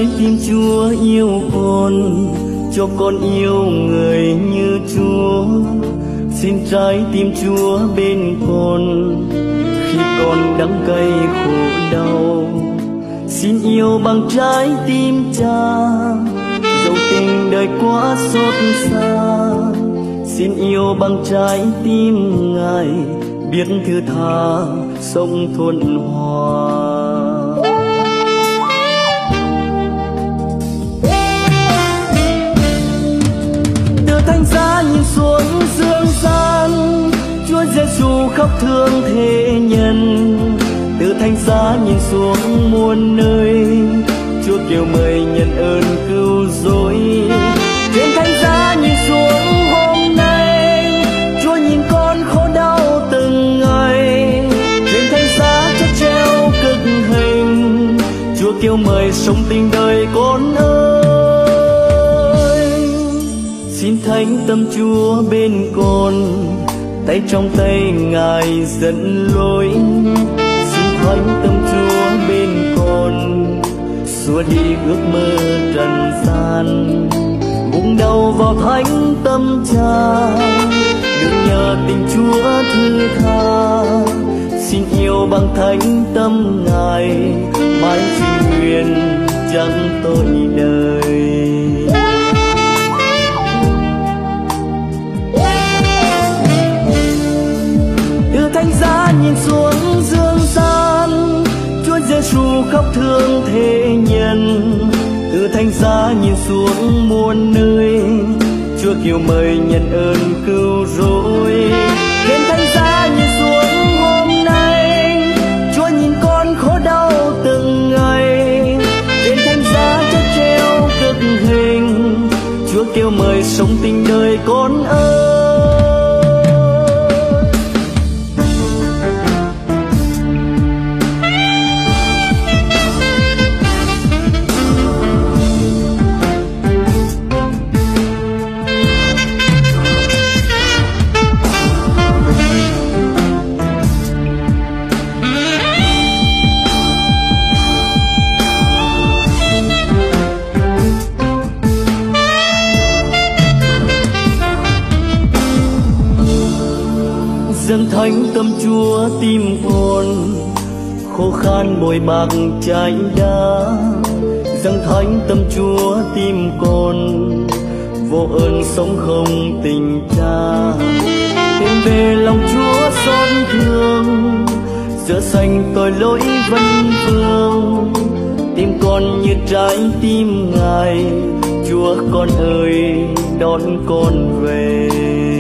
tim Chúa yêu con, cho con yêu người như Chúa. Xin trái tim Chúa bên con khi con đắng cay khổ đau. Xin yêu bằng trái tim Cha, dẫu tình đời quá xót xa. Xin yêu bằng trái tim Ngài, biết thứ tha sống thuận hòa. Từ thánh giá nhìn xuống dương gian, Chúa Giêsu khóc thương thế nhân. Từ thánh giá nhìn xuống muôn nơi, Chúa kêu mời nhận ơn cứu rỗi. Trên thánh giá nhìn xuống hôm nay, Chúa nhìn con khổ đau từng ngày. Trên thánh giá chất treo cực hình, Chúa kêu mời sống tình đời con ơi. Xin thánh tâm Chúa bên con, tay trong tay Ngài dẫn lối. Thánh tâm Chúa bên con, xua đi ước mơ trần gian. Vùng đầu vào thánh tâm Cha, đừng nhờ tình Chúa thứ tha. Xin yêu bằng thánh tâm Ngài, mãi xin nguyện chẳng tội đời. Từ thánh giá nhìn xuống dương gian, Chúa Giêsu khóc thương thế nhân. Từ thánh giá nhìn xuống muôn nơi, Chúa kêu mời nhận ơn cứu rỗi. Trên thánh giá nhìn xuống hôm nay, Chúa nhìn con khổ đau từng ngày. Trên thánh giá chất treo cực hình, Chúa kêu mời sống tình đời con ơi. Dâng thánh tâm Chúa tim con, khô khan bồi bạc trái đá. Dâng thánh tâm Chúa tim con, vô ơn sống không tình Cha. Tìm về lòng Chúa xót thương, rửa sạch tội lỗi vấn vương. Tim con như trái tim Ngài, Chúa con ơi đón con về.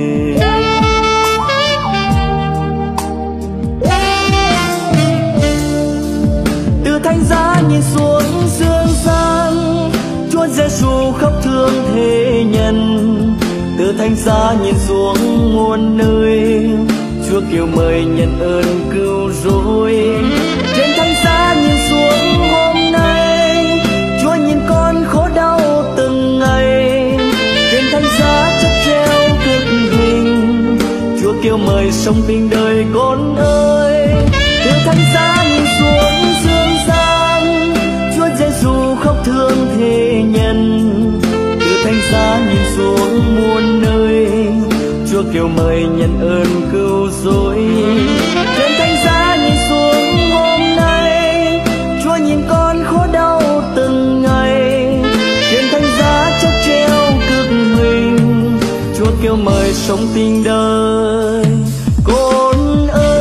Thánh giá nhìn xuống dương gian, Chúa Giêsu khóc thương thế nhân. Từ thánh giá nhìn xuống muôn nơi, Chúa kêu mời nhận ơn cứu rỗi. Trên thánh giá nhìn xuống hôm nay, Chúa nhìn con khổ đau từng ngày. Trên thánh giá chất treo cực hình, Chúa kêu mời sống tình đời con ơi. Từ thánh giá nhìn xuống dương gian, Chúa Giêsu khóc thương thế nhân. Từ thánh giá nhìn xuống muôn nơi, Chúa kêu mời nhận ơn cứu rỗi. Trên thánh giá nhìn xuống hôm nay, Chúa nhìn con khổ đau từng ngày. Trên thánh giá chất treo cực hình, Chúa kêu mời sống tình đời con ơi.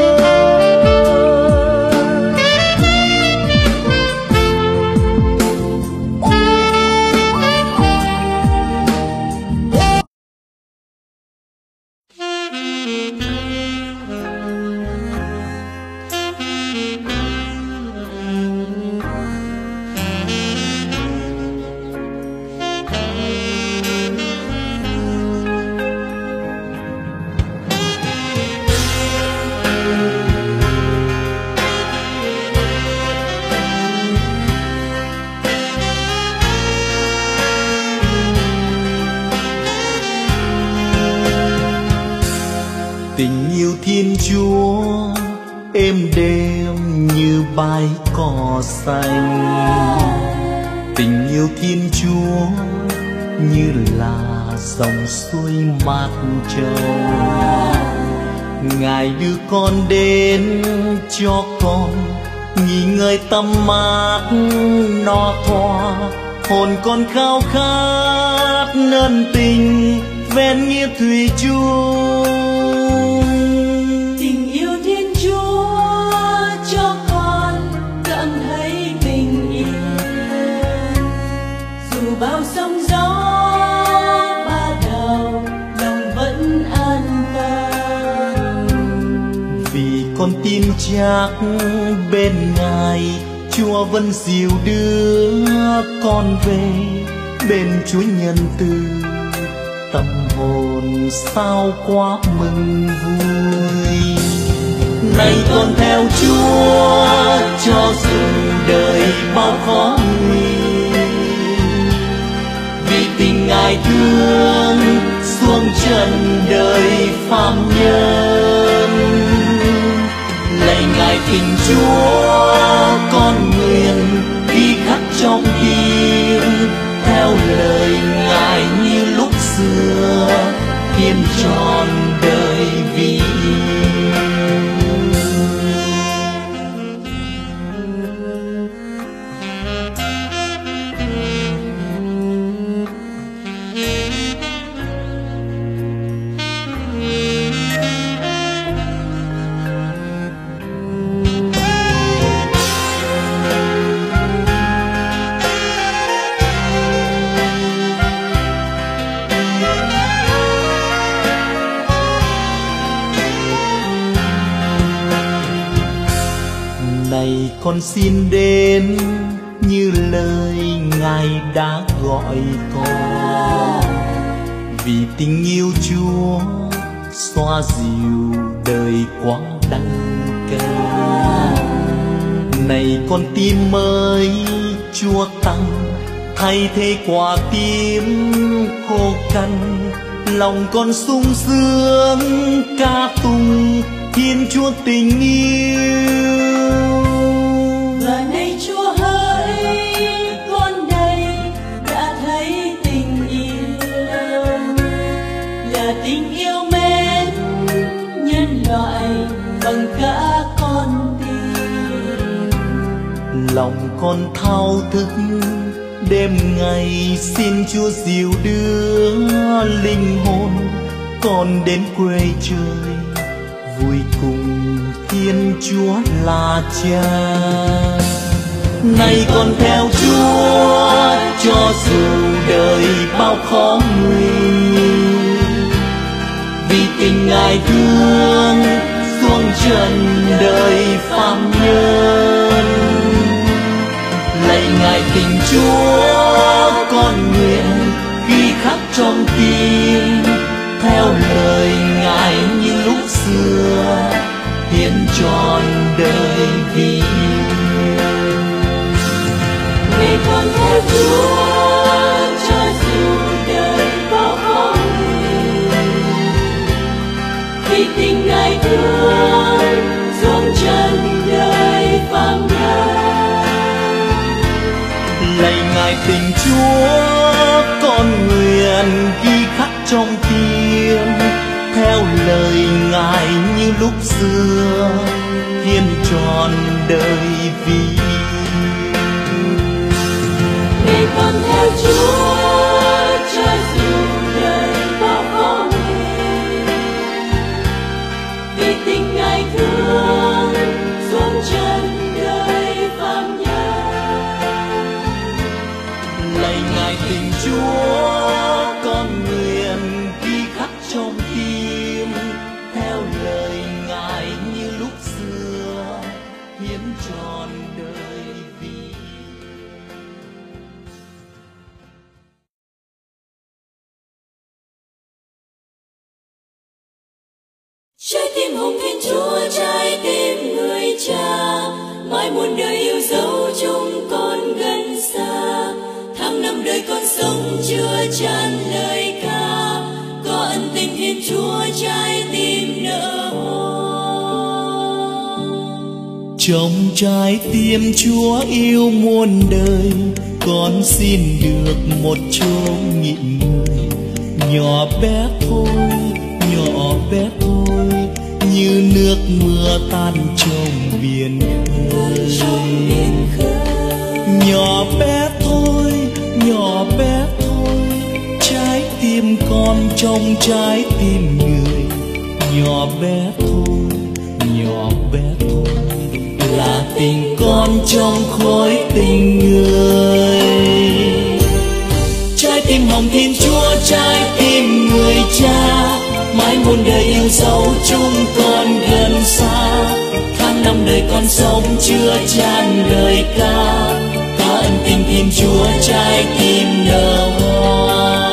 Tình yêu Thiên Chúa êm đềm như bãi cỏ xanh, yêu Thiên Chúa như là dòng suối mát trâu. Ngài đưa con đến cho con nghỉ ngơi tâm mát no thoa, hồn con khao khát ân tình ven nghĩa thủy chung. Tình yêu Thiên Chúa cho con cảm thấy bình yên, dù bao sóng gió ba đào lòng vẫn an toàn. Vì con tin chắc bên Ngài Chúa vẫn dìu đưa con về bên Chúa nhân từ, tâm hồn sao quá mừng vui. Này con theo Chúa cho dù đời bao khó nguy, vì tình Ngài thương xuống trần đời phàm nhân. Lạy Ngài tình Chúa con nguyện ghi khắc trong tim, theo lời Ngài như lúc xưa hiến trọn đời vì con xin đến như lời Ngài đã gọi con. Vì tình yêu Chúa xoa dịu đời quá đắng cay. Này con tim mới Chúa tăng, thay thế quả tim khô cằn. Lòng con sung sướng ca tụng Thiên Chúa tình yêu. Và nay Chúa hỡi con đây đã thấy tình yêu, là tình yêu mến nhân loại bằng cả con tim. Lòng con thao thức đêm ngày xin Chúa dìu đưa linh hồn con đến quê trời, vui cùng Thiên Chúa là Cha. Này con theo Chúa cho dù đời bao khó nguy, vì tình Ngài thương xuống trần đời phàm nhân. Lạy Ngài tình Chúa con nguyện ghi khắc trong tim, theo lời Ngài như lúc xưa hiến trọn đời vì. Này con theo Chúa cho dù đời bao khó nguy, vì tình Ngài thương xuống trần đời phàm nhân. Lạy Ngài tình Chúa con nguyện ghi khắc trong tim, theo lời Ngài như lúc xưa hiến trọn đời vì. Này con theo Chúa cho dù đời bao khó nguy, vì tình Ngài thương xuống trần đời phàm nhân. Lạy Ngài tình Chúa con nguyện ghi khắc trong tim, theo lời Ngài như lúc xưa hiến trọn đời vì. Trái tim hồng Thiên Chúa, trái tim người Cha, mãi muôn đời yêu dấu chúng con gần xa. Tháng năm đời con sống chưa chan lời ca, có ân tình Thiên Chúa trái tim nở hoa. Trong trái tim Chúa yêu muôn đời, con xin được một chỗ nghỉ ngơi. Nhỏ bé thôi, nhỏ bé thôi, như nước mưa tan trong biển khơi. Nhỏ bé thôi, nhỏ bé thôi, trái tim con trong trái tim người. Nhỏ bé thôi, nhỏ bé thôi, là tình con trong khối tình người. Trái tim hồng Thiên Chúa, trái tim người cha, mãi muôn đời yêu dấu chúng con gần xa. Tháng năm đời con sống chưa chan lời ca, có ân tình Thiên Chúa trái tim nở hoa.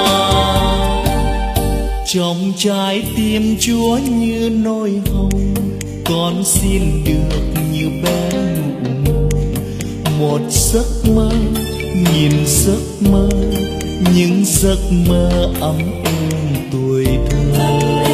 Trong trái tim Chúa như nỗi hồng, con xin được như bé ngủ một giấc mơ, nghìn giấc mơ, những giấc mơ ấm êm tuổi thơ.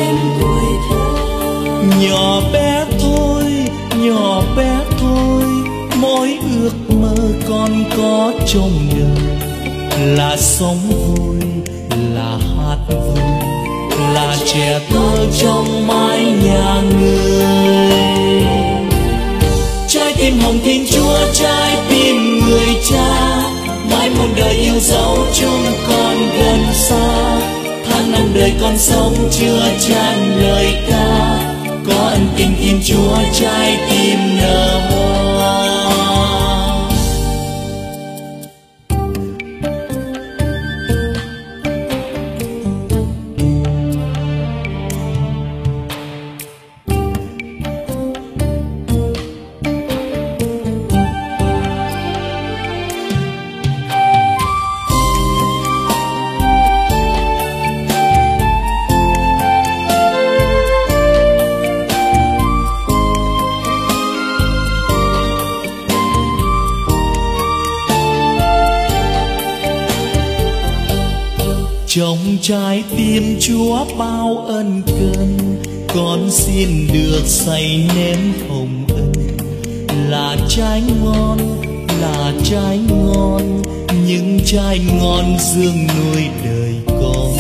Nhỏ bé thôi, nhỏ bé thôi, mỗi ước mơ con có trong đời là sống vui, là hát vui, là trẻ thơ trong mái nhà người. Trái tim hồng Thiên Chúa, trái tim người cha, mãi muôn đời yêu dấu chúng con gần xa. Tháng năm đời con sống chưa chan lời ca, có ân tình Thiên Chúa trái tim nở hoa. Trong trái tim Chúa bao ân cần, con xin được say nếm hồng ân. Là trái ngon, là trái ngon, những trái ngon dương nuôi đời con.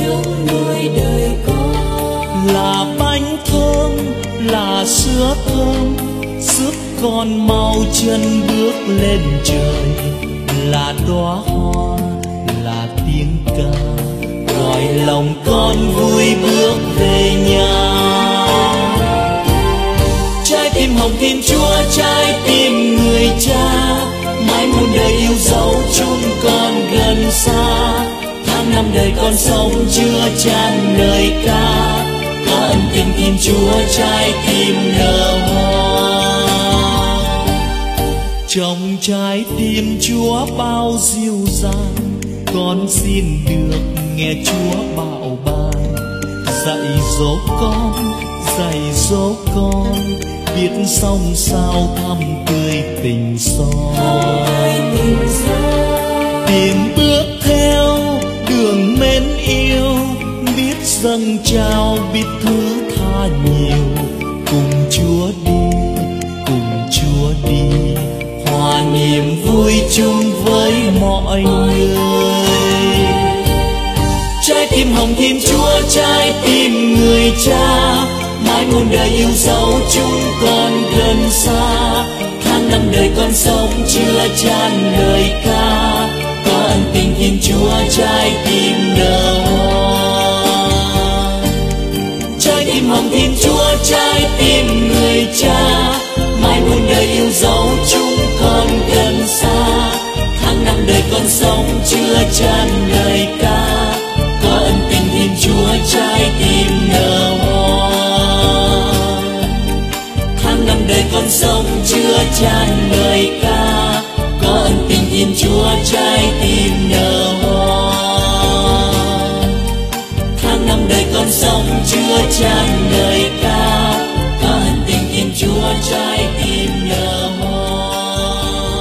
Là bánh thơm, là sữa thơm, giúp con mau chân bước lên trời. Là đóa hoa, là tiếng ca, gọi lòng con vui bước về nhà. Trái tim hồng Thiên Chúa, trái tim người cha, mãi muôn đời yêu dấu chúng con gần xa. Tháng năm đời con sống chưa chan lời ca, có ân tình Thiên Chúa trái tim nở hoa. Trong trái tim Chúa bao dịu dàng, con xin được nghe Chúa bảo ban. Dạy dỗ con, dạy dỗ con, biết sống sao thắm tươi tình son. Tìm bước theo đường mến yêu, biết dâng trao, biết thứ tha nhiều. Cùng Chúa đi, cùng Chúa đi, hòa niềm vui chung với mọi người. Trái tim hồng Thiên Chúa, trái tim người cha, mãi muôn đời yêu dấu chúng con gần xa. Tháng năm đời con sống chưa chan lời ca, có ân tình Thiên Chúa trái tim nở hoa. Trái tim hồng Thiên Chúa, trái tim người cha, mãi muôn đời yêu dấu chúng con gần xa. Tháng năm đời con sống chưa chan lời ca, có ân tình Thiên Chúa trái tim nở hoa. Tháng năm đời con sống chưa chan lời ca, có ân tình Thiên Chúa trái tim nở hoa. Tháng năm đời con sống chưa chan lời ca, có ân tình Thiên Chúa trái tim nở hoa.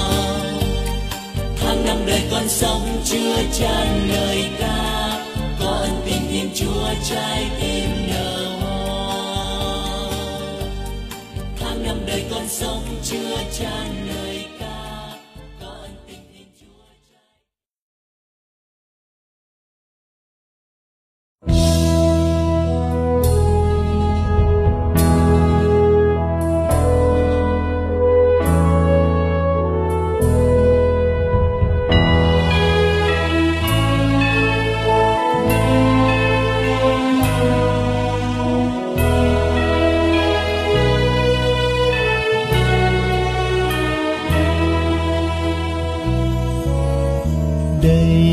Tháng năm đời con sống chưa chan lời ca, có ân tình Thiên Chúa trái tim nở hoa. Tháng năm đời con sống chưa chan lời ca.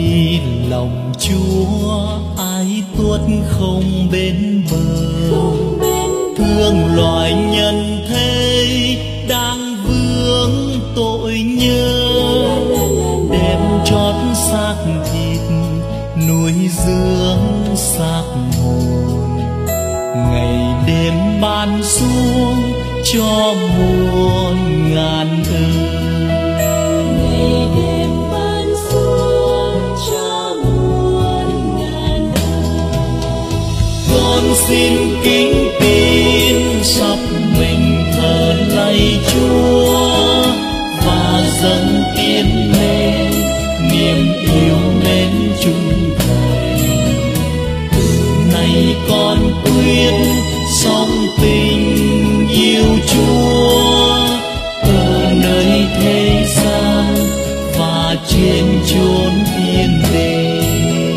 vì lòng Chúa ai tuốt không bên bờ, thương loài nhân thế đang vướng tội nhơ, đem chót xác thịt nuôi dưỡng xác hồn, ngày đêm ban xuống cho muôn ngàn ơn. Ngày đêm ban xuống cho muôn ngàn ơn. Con xin kính tin sắp mình thờ lạy Chúa và dâng tiến lên niềm yêu mến trung thành. Từ nay con quyết sống tình yêu Chúa ở nơi thế gian và trên chốn thiên đàng.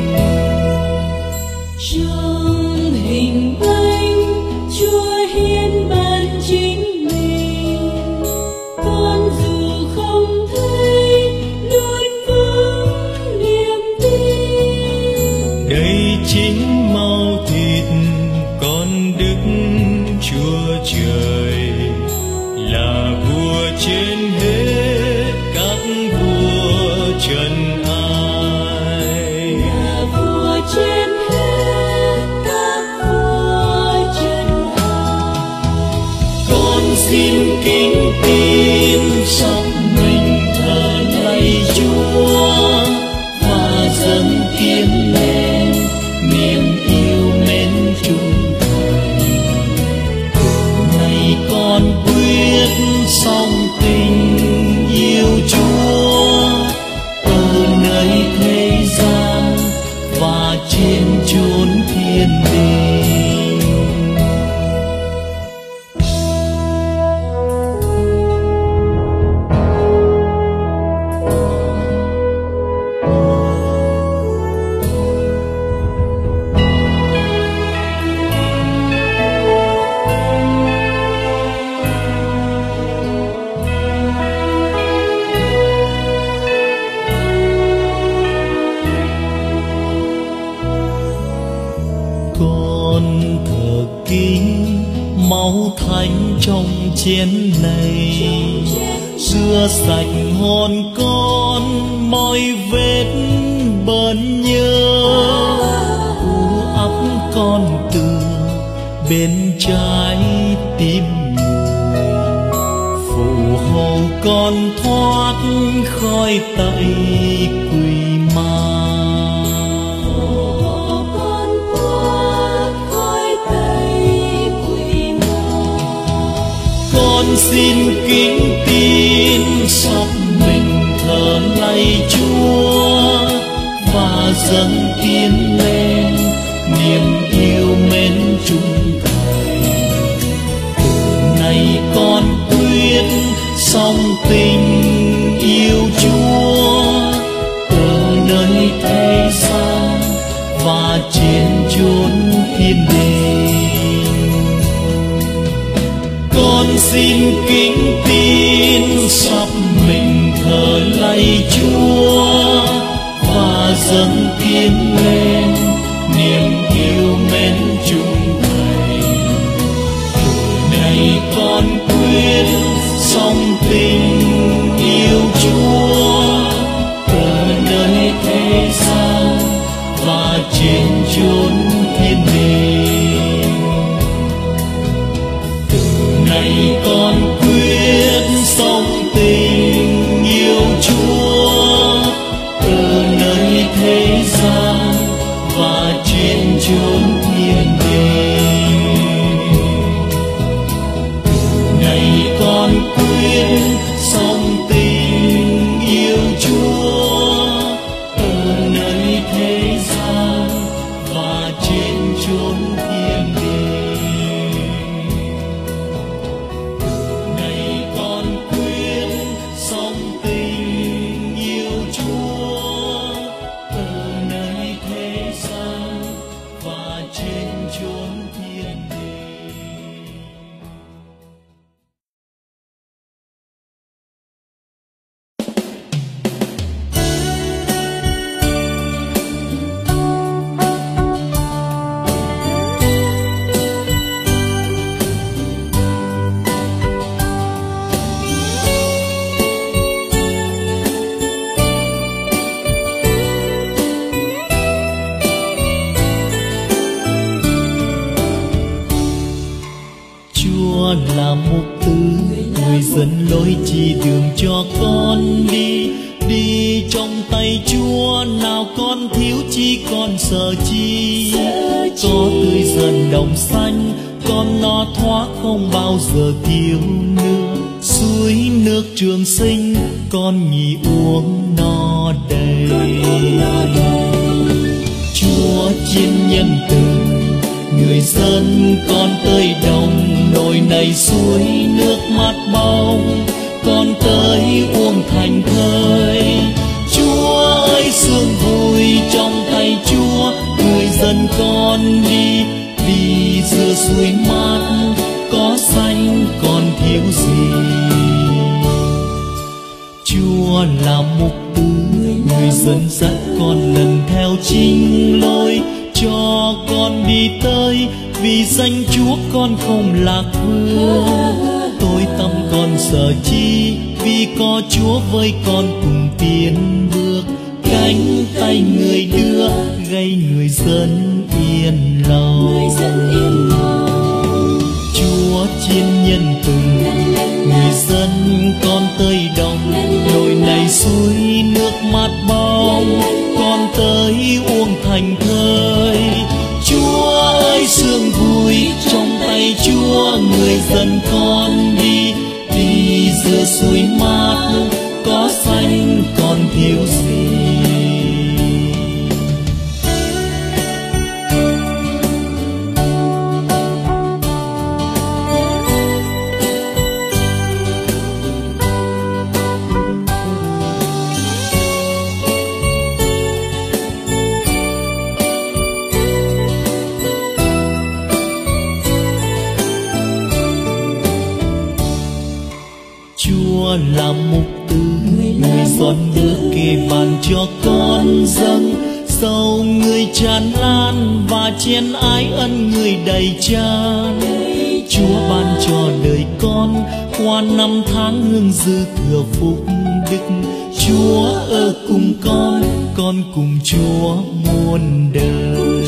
Trong hình bánh Chúa hiến ban chính mình, con dù không thấy luôn vững niềm tin. Đây chính máu thịt con Đức Chúa Trời, là vua trên hết các vua trần ai. Là vua trên hết các vua trần ai. Con xin kính tin sắp mình thờ lạy Chúa và dâng tiến lên niềm yêu mến trung thành. Từ nay con quyết sống tình yêu Chúa ở nơi thế gian và trên chốn thiên đàng. Con thờ kính máu thánh trong chén này, xưa sạch hồn con mọi vết bẩn nhơ. U ấp con tựa bên trái tim người, phù hộ con thoát khỏi tay quỷ ma. Con xin kính tin sắp mình thờ lạy Chúa và dâng tiến lên niềm yêu mến trung thành. Từ nay con quyết sống tình yêu Chúa ở nơi thế gian và trên chốn thiên đàng. Con xin kính tin sắp mình thờ lạy Chúa và dâng tiến lên niềm yêu mến trung thành. Từ nay con quyết sống tình yêu Chúa ở nơi thế gian và trên chốn thiên đàng. Này con quyết sống tình yêu Chúa ở nơi thế gian cho con đi. Đi trong tay Chúa nào con thiếu chi con sợ chi. Có tươi dần đồng xanh con no thoát không bao giờ thiếu nước. Suối nước trường sinh con nhì uống no đầy. Chúa chiên nhân từ người dân con tới đồng. Nồi này suối nước mát bóng con tới uống thành thơi. Chúa ơi sương vui trong tay Chúa, người dân con đi. Đi giữa suối mát có xanh còn thiếu gì. Chúa là mục tư, người dân dắt con lần theo chính lối. Cho con đi tới vì danh Chúa con không lạc bước. Tôi tâm con sợ chi vì có Chúa với con cùng tiến bước. Cánh tay người đưa gây người dân yên lòng. Chúa chiên nhân từ người dân con tới đồng. Nồi này suối nước mát bóng con tới uống thành thơi. Chúa ơi sương vui trong tay Chúa, người dân con đi. Đi giữa suối mát có xanh còn thiếu gì. Chúa là mục tư, người son bước kề bàn cho con dâng. Sầu người tràn lan và chen ái ân người đầy tràn. Chúa ban cho đời con qua năm tháng hương dư thừa phúc đức. Chúa ở cùng con cùng Chúa muôn đời.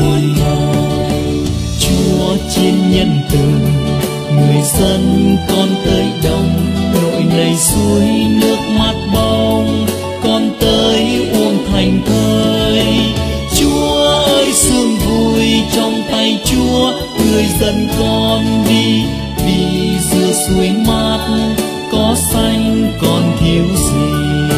Chúa chiên nhân từ người dân con tới đồng. Nồi này suối nước mát bóng con tới uống thành thơi. Chúa ơi sương vui trong tay Chúa, người dân con đi. Đi giữa suối mát có xanh còn thiếu gì.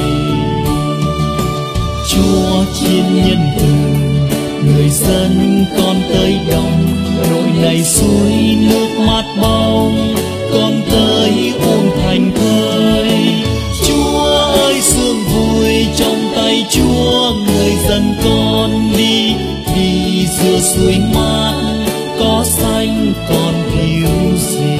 Chúa chiên nhân từ người dân con tới đồng. Nồi này suối nước mát bóng con tới uống thành thơi. Chúa ơi sương vui trong tay Chúa, người dân con đi. Đi giữa suối mát có xanh còn thiếu gì.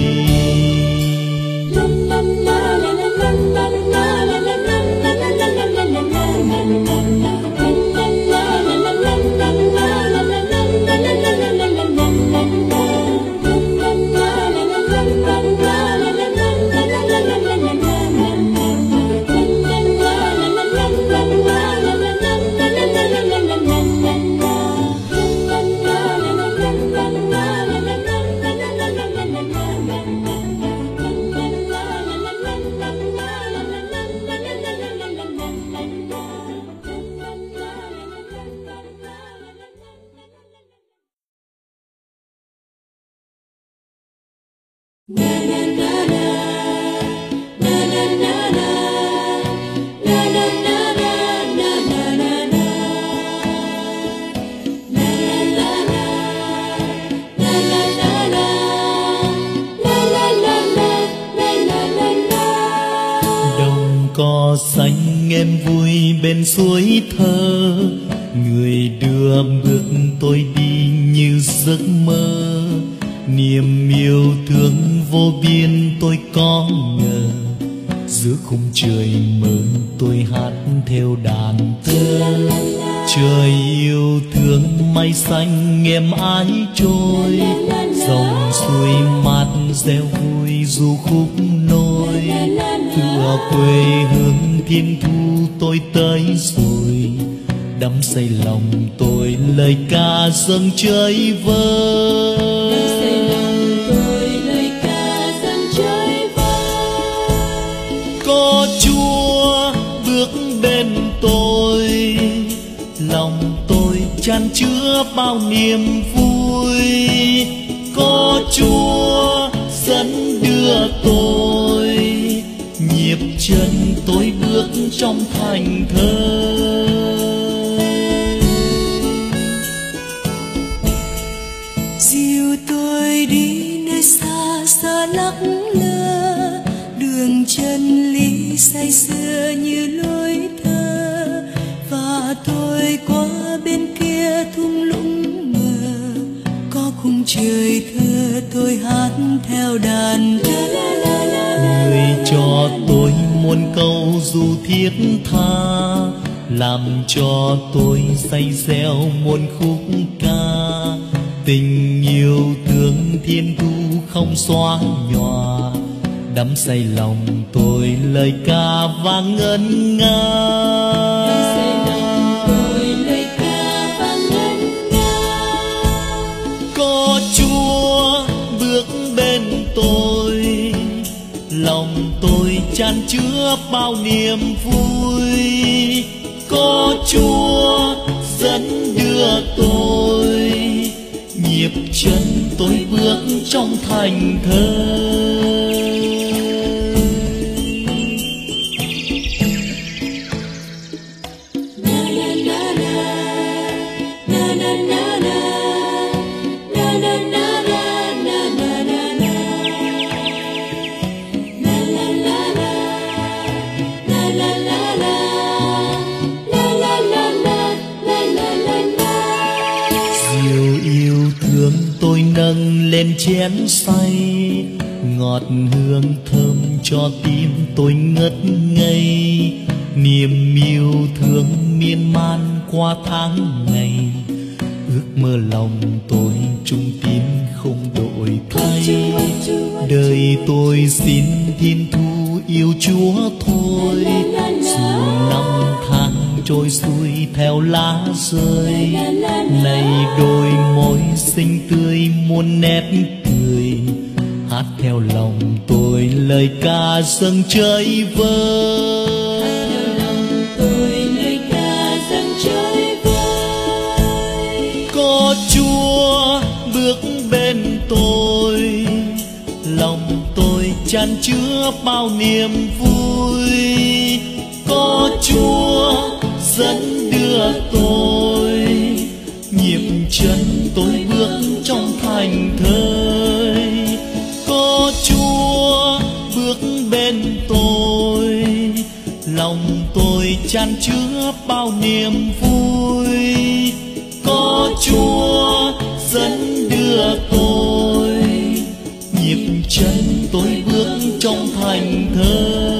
Cỏ xanh em vui bên suối thơ. Người đưa bước tôi đi như giấc mơ. Niềm yêu thương vô biên tôi có ngờ. Giữa khung trời mơ tôi hát theo đàn thơ. Trời yêu thương mây xanh em ái trôi. Dòng suối mát reo vui du khúc nôi. Tựa quê hương thiên thu tôi tới rồi. Đắm say lòng tôi lời ca dâng chơi vơi. Có lòng tôi chan chứa bao niềm vui. Có Chúa dẫn đưa tôi, nhịp chân tôi bước trong thành thơi. Dìu tôi đi nơi xa xa lắc lơ, đường chân lý say sưa như lối thơ. Và tôi qua bên kia thung lũng mờ, có khung trời thơ tôi hát theo đàn. Người cho tôi muôn câu ru thiết tha, làm cho tôi say reo muôn khúc ca. Tình yêu thương thiên thu không xóa nhòa, đắm say lòng tôi lời ca vang ngân nga. Có Chúa bước bên tôi, lòng tôi chan chứa bao niềm vui. Có Chúa dẫn đưa tôi, nhịp chân tôi bước trong thành thơi. Tôi nâng lên chén say, ngọt hương thơm cho tim tôi ngất ngây. Niềm yêu thương miên man qua tháng ngày, ước mơ lòng tôi trung tín không đổi thay. Đời tôi xin thiên thu yêu Chúa thôi, dù năm tháng trôi xuôi theo lá rơi. Này đôi môi xinh tươi muôn nét cười, hát theo lòng tôi lời ca dâng chơi vơi. Có Chúa bước bên tôi, lòng tôi chan chứa bao niềm vui. Có Chúa dẫn đưa tôi, nhịp chân tôi bước trong thành thơi. Có Chúa bước bên tôi, lòng tôi chan chứa bao niềm vui. Có Chúa dẫn đưa tôi, nhịp chân tôi bước trong thành thơi.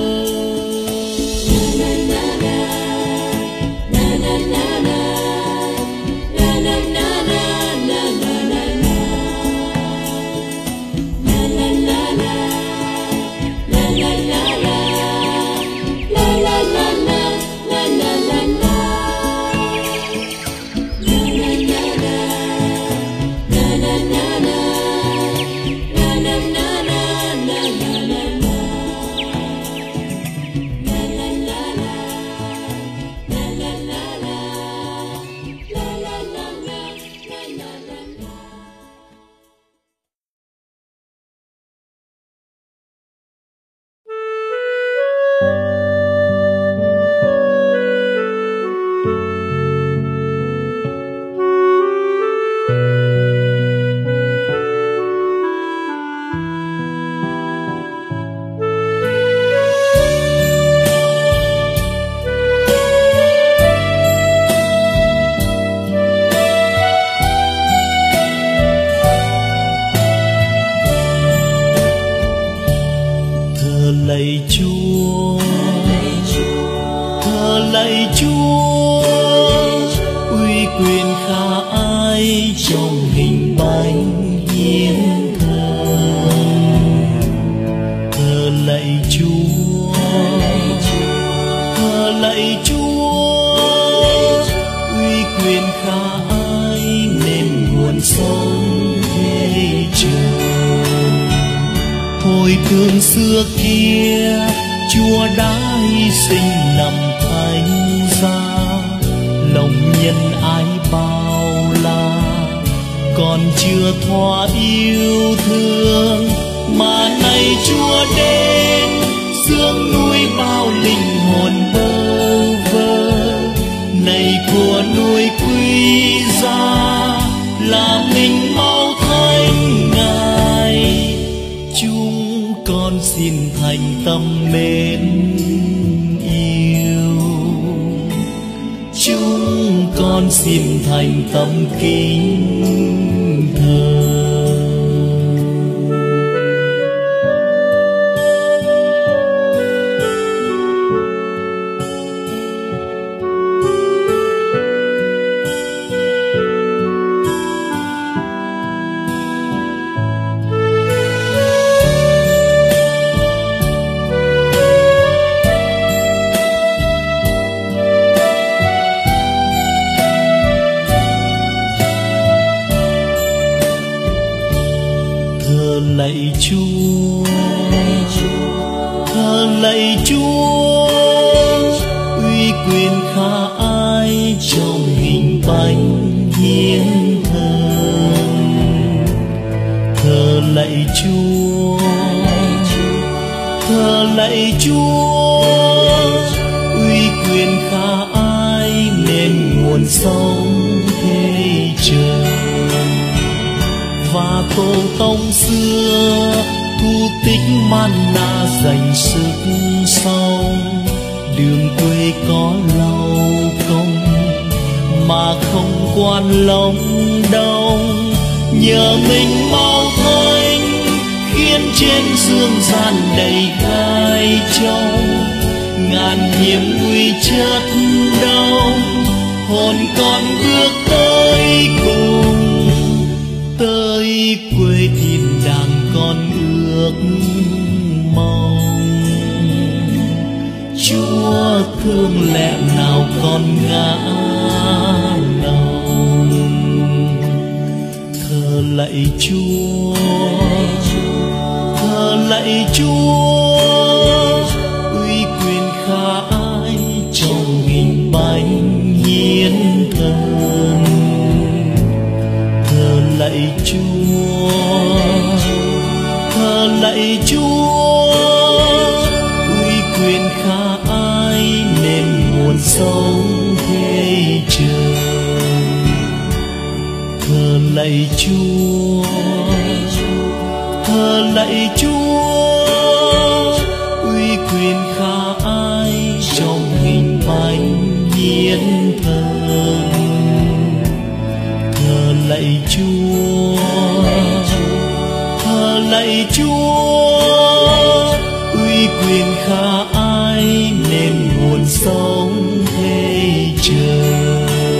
Lạy Chúa, thờ lạy Chúa, uy quyền khả ái trong hình bánh hiến thờ. Thờ lạy Chúa, thờ lạy Chúa, uy quyền khả ái nên nguồn sống thế trời. Hồi tương xưa kia, Chúa đã hy sinh nằm thánh giá, lòng hiền ai bao la, còn chưa thỏa yêu thương mà nay Chúa đến sương núi bao linh hồn bơ vơ. Này của nuôi quý giá là mình mau thánh Ngài, chúng con xin thành tâm mến yêu, chúng con xin thành tâm kính thờ. Lạy Chúa, lạy Chúa, uy quyền khả ái trong hình bánh hiến thơm. Thờ lạy Chúa, lạy Chúa, uy quyền khả ái nên nguồn sống thế trời. Và tổ tông xưa thu tích manna dành sức sống, đường quê có lâu công mà không quan lòng đông. Nhờ mình mau thánh khiến trên dương gian đầy gai trong, ngàn hiểm nguy chất đông, hồn con bước tới cùng, tới quê tìm đàng con ước mong. Chúa thương lẽ nào con ngã lòng. Thờ lạy Chúa, lạy Chúa, uy quyền khả ái trong nghìn bánh hiến thơm. Thờ lạy Chúa, lạy Chúa, uy quyền khả ái nên nguồn sống thế trời. Thờ lạy Chúa, lạy Chúa, uy quyền khả ái trong nghìn bánh hiến thơm. Thờ lạy Chúa, lạy Chúa, uy quyền khả ái nên nguồn sống thế trời.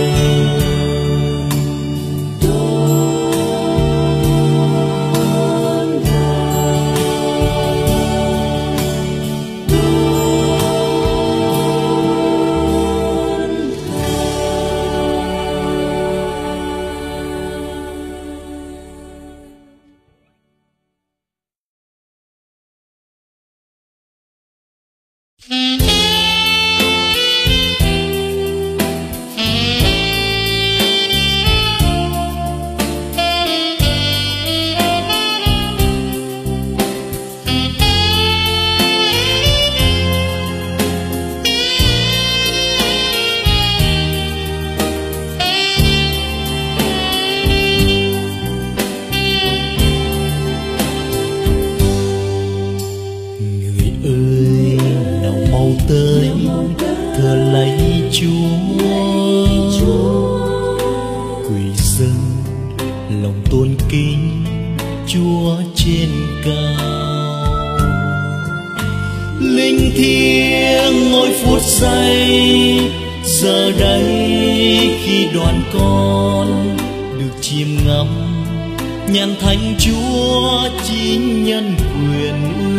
Giờ đây khi đoàn con được chiêm ngắm nhàn thánh Chúa chính nhân quyền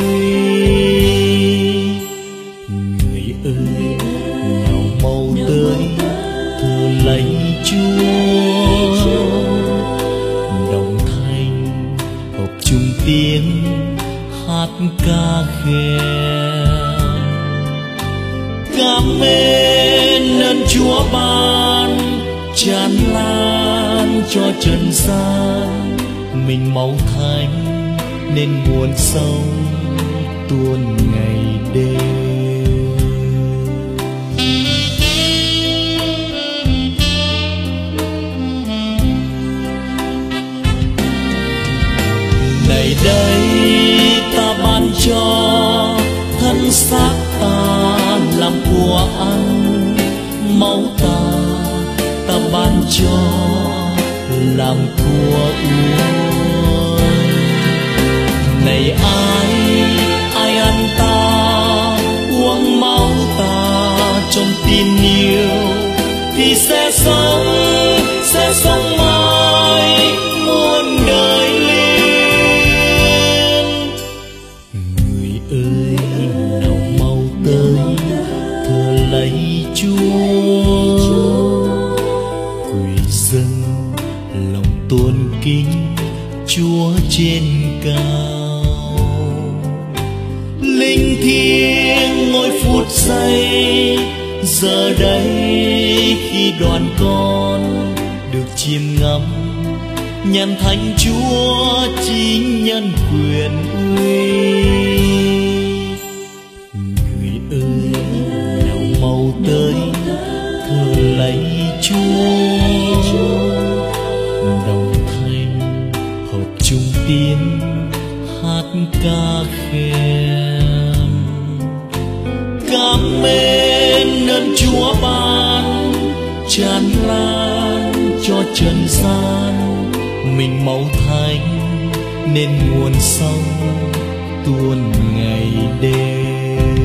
uy. Người ơi nào mau tới thờ lạy Chúa, đồng thanh hợp chung tiếng hát ca khen. Cảm ơn ơn Chúa ban tràn lan cho trần gian. Mình máu thánh nên nguồn sống tuôn ngày đêm. Này đây ta ban cho thân xác ta làm của ăn, máu ta ban cho làm của uống. Này ai ăn ta uống máu ta trong tin yêu thì sẽ sống mãi muôn đời liền. Người ơi nào mau tới thờ lạy Chúa, quỳ dâng lòng tôn kính Chúa trên cao. Linh thiêng ngôi phút giây giờ đây khi đoàn con được chiêm ngắm nhàn thánh Chúa chính nhân quyền uy. Người ơi nào mau tới thờ lạy Chúa, đồng thanh hợp chung tiếng hát ca khen. Cảm ơn ơn Chúa ban tràn lan cho trần gian. Mình máu thánh nên nguồn sống tuôn ngày đêm.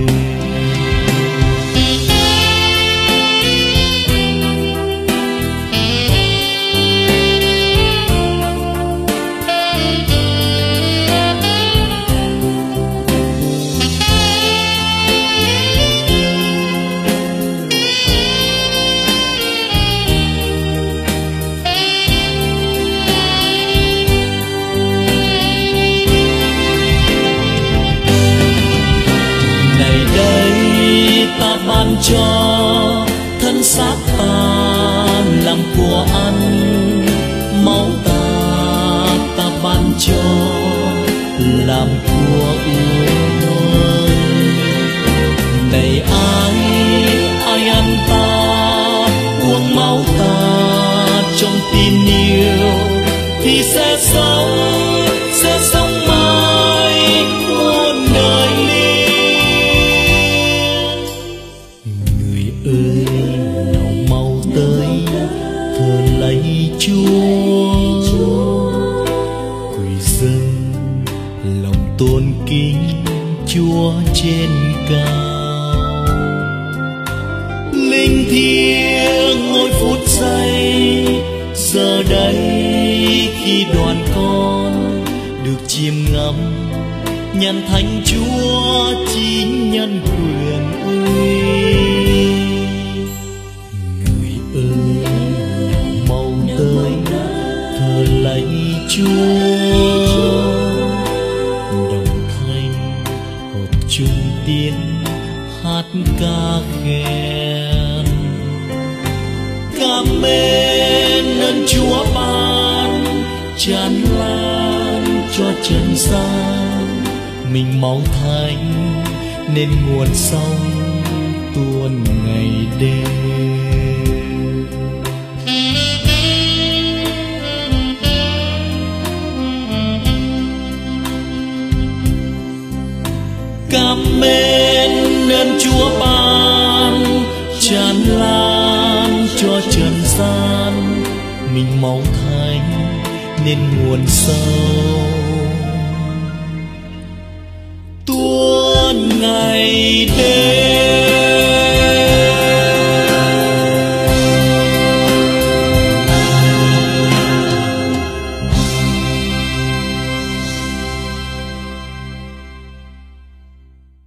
Ban cho thân xác ta làm của ăn, máu ta ban cho làm của uống. Này ai ăn ta uống máu ta trong tin yêu thì sẽ sống mãi muôn đời liền. Ơi nào mau tới thờ lạy Chúa, quỳ dâng lòng tôn kính Chúa trên cao. Linh thiêng ngôi phút giây giờ đây khi đoàn con được chiêm ngắm nhàn thánh Chúa chính nhân quyền uy. Lạy Chúa, đồng thanh hợp chung tiếng hát ca khen. Cảm ơn ơn Chúa ban tràn lan cho trần gian. Mình máu thánh nên nguồn sống tuôn ngày đêm. Cảm ơn ơn Chúa ban tràn lan cho trần gian. Mình máu thánh nên nguồn sống tuôn ngày đêm.